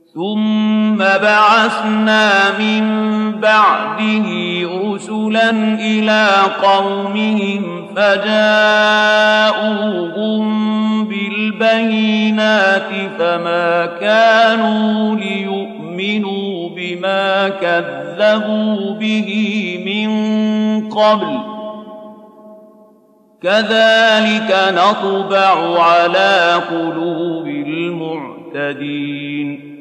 ثم بعثنا من بعده رسلا إلى قومهم فجاءوهم بالبينات فما كانوا ليؤمنوا بما كذبوا به من قبل كذلك نطبع على قلوب المعتدين